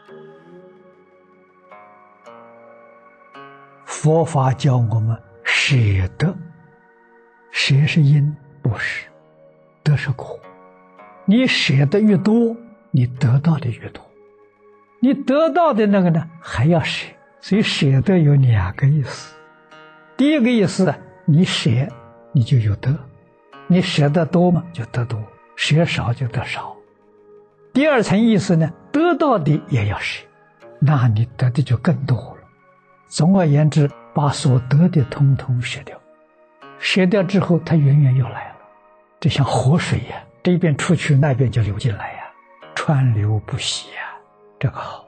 佛法教我们舍得，舍是因，不是得是果。你舍得越多，你得到的越多。你得到的那个呢，还要舍。所以舍得有2个意思。第一个意思，你舍你就有得，你舍得多嘛就得多，舍少就得少。第二层意思呢，得到的也要舍，那你得的就更多了。总而言之，把所得的通通舍掉，舍掉之后它源源又来了，就像活水呀，这边出去那边就流进来呀，川流不息呀，这个好。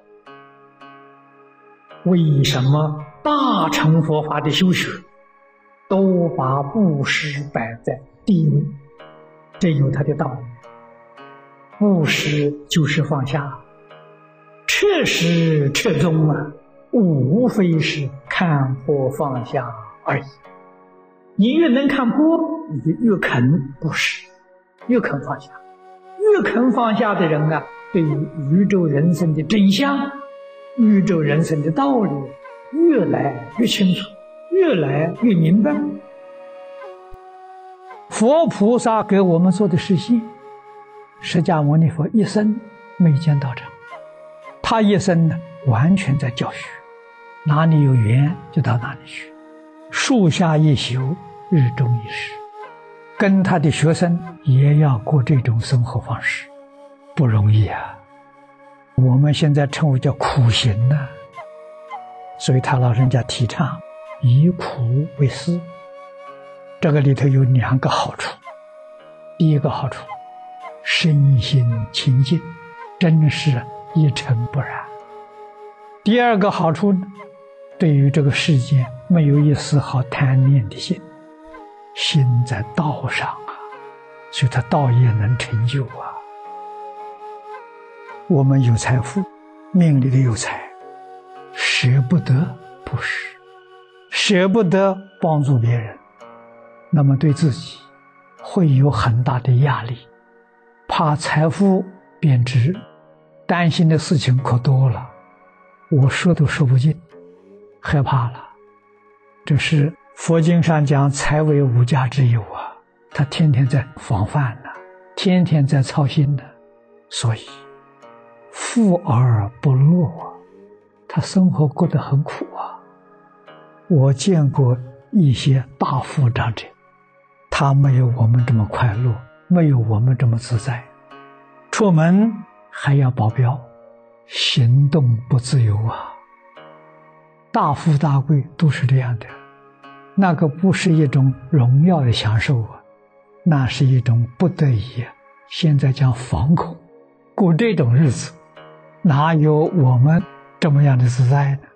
为什么大乘佛法的修学都把布施摆在第一位？这有它的道理。布施就是放下，彻实彻宗啊，无非是看破放下而已。你越能看破，你就越肯布施，越肯放下。越肯放下的人啊，对于宇宙人生的真相、宇宙人生的道理越来越清楚，越来越明白。佛菩萨给我们做的示现，释迦牟尼佛一生没见道场，他一生呢完全在教学，哪里有缘就到哪里去，树下一宿，日中一时，跟他的学生也要过这种生活方式，不容易啊。我们现在称为叫苦行啊，所以他老人家提倡以苦为师。这个里头有2个好处。第一个好处，身心清净，真是一尘不染。第二个好处呢，对于这个世界没有一丝毫贪念的心，心在道上啊，所以他道业能成就啊。我们有财富，命里头有财，舍不得布施，舍不得帮助别人，那么对自己会有很大的压力，怕财富贬值，担心的事情可多了，我说都说不尽，害怕了。这是佛经上讲财为无价之有啊，他天天在防范呢，天天在操心呢，所以富而不乐啊，他生活过得很苦啊。我见过一些大富长者，他没有我们这么快乐，没有我们这么自在，出门还要保镖，行动不自由啊。大富大贵都是这样的，那个不是一种荣耀的享受啊，那是一种不得已啊。现在讲惶恐，过这种日子，哪有我们这么样的自在呢？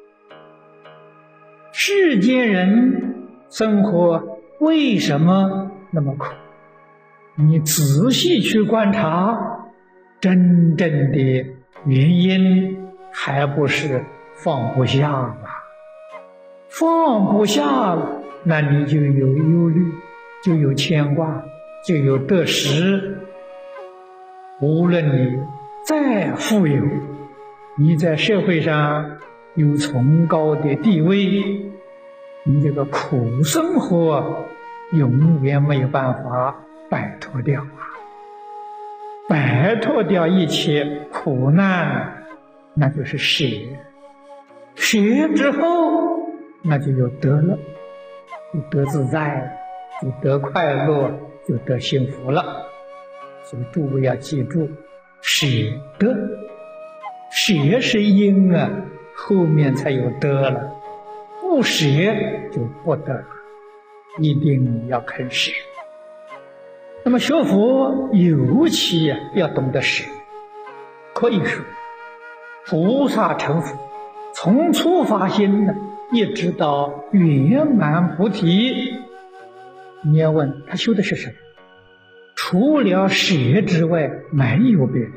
世间人生活为什么那么苦？你仔细去观察，真正的原因还不是放不下嘛。放不下了，那你就有忧虑，就有牵挂，就有得失。无论你再富有，你在社会上有崇高的地位，你这个苦生活永远没有办法摆脱掉啊！摆脱掉一切苦难，那就是舍。舍之后，那就有得了，就得自在了，就得快乐，就得幸福了。所以诸位要记住，舍得，舍是因啊，后面才有得了，不舍就不得了，一定要肯舍。那么学佛尤其要懂得舍，可以说菩萨成佛，从初发心一直到圆满菩提，你要问他修的是什么？除了舍之外，没有别的。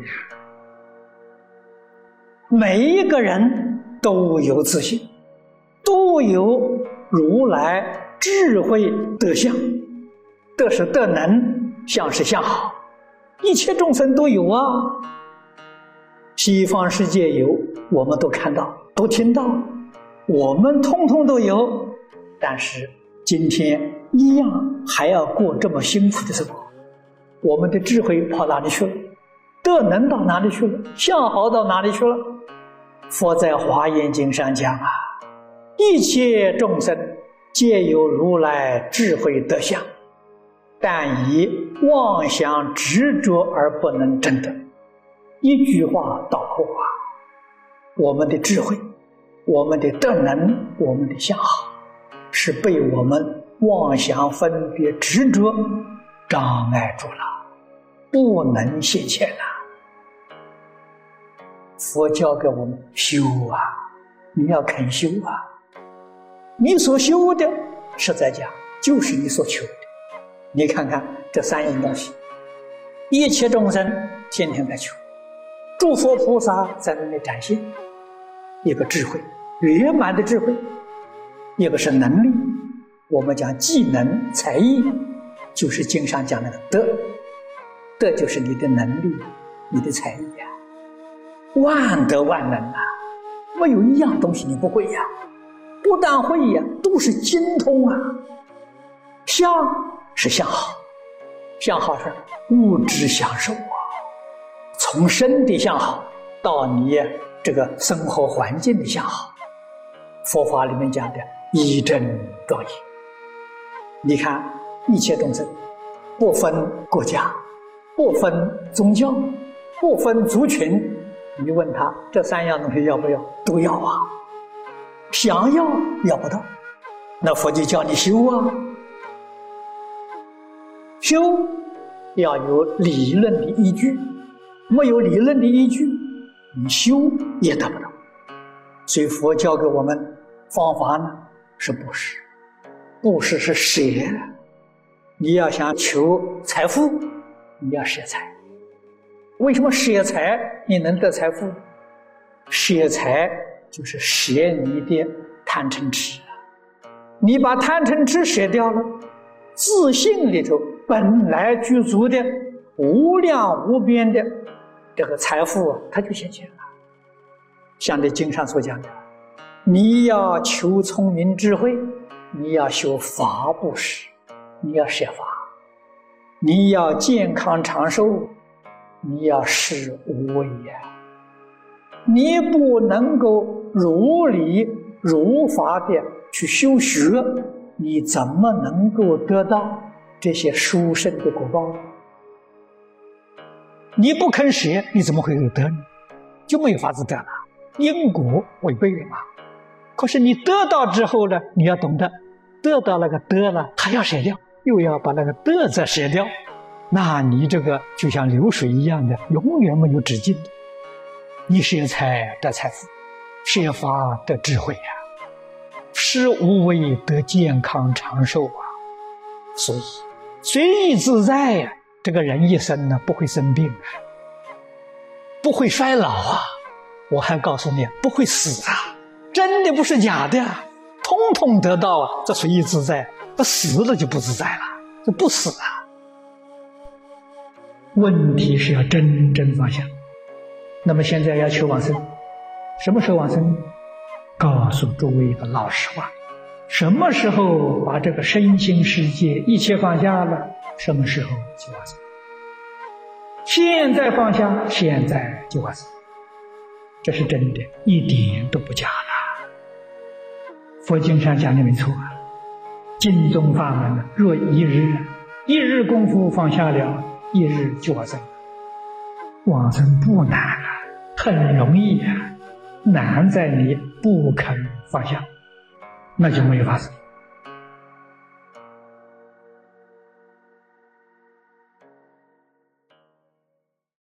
每一个人都有自信，都有如来智慧德相，德是德能，相是相好，一切众生都有啊。 西方世界有，我们都看到，都听到，我们通通都有。但是今天一样还要过这么辛苦的生活，我们的智慧跑哪里去了？德能到哪里去了？相好到哪里去了？佛在《华严经》上讲啊，一切众生皆有如来智慧德相，但以妄想执着而不能证得。一句话道破啊，我们的智慧，我们的德能，我们的相好，是被我们妄想分别执着障碍住了，不能现前了。佛教给我们修啊，你要肯修啊，你所修的实在讲就是你所求的。你看看这三样东西，一切众生天天在求，诸佛菩萨在那里展现一个智慧，圆满的智慧，一个是能力，我们讲技能才艺，就是经上讲那个德，德就是你的能力，你的才艺啊，万德万能啊，没有一样东西你不会呀，不但会呀，都是精通啊。相是相好，相好是物质享受啊，从身体相好到你这个生活环境的相好，佛法里面讲的一真多义。你看一切众生，不分国家，不分宗教，不分族群，你问他这三样东西要不要？都要啊。想要不到，那佛就叫你修啊。修要有理论的依据，没有理论的依据，你修也得不到。所以佛教给我们方法呢，是布施。布施是舍，你要想求财富，你要舍财。为什么舍财你能得财富？舍财就是舍你的贪嗔痴，你把贪嗔痴舍掉了，自信里头本来具足的无量无边的这个财富它就显现了。像这经上所讲的，你要求聪明智慧，你要修法布施，你要舍法；你要健康长寿，你要施无畏呀。你不能够如理如法的去修学，你怎么能够得到这些殊胜的果报呢？你不肯舍，你怎么会有得呢？就没有法子得了，因果违背了嘛。可是你得到之后呢，你要懂得得到那个得了，还要舍掉，又要把那个得再舍掉，那你这个就像流水一样的，永远没有止境。你舍财得财富，舍法得智慧啊，施无畏得健康长寿啊。所以随意自在呀，这个人一生呢不会生病啊，不会衰老啊，我还告诉你不会死啊，真的不是假的啊，通通得到啊，这随意自在，不死了就不自在了，这不死啊。问题是要真正放下。那么现在要求往生，什么时候往生？告诉诸位一个老实话，什么时候把这个身心世界一切放下了，什么时候就往生。现在放下，现在就往生，这是真的，一点都不假了。佛经上讲的没错啊，净宗法门若一日功夫放下了，一日就往生。往生不难啊，很容易啊，难在你不肯放下，那就没有法子。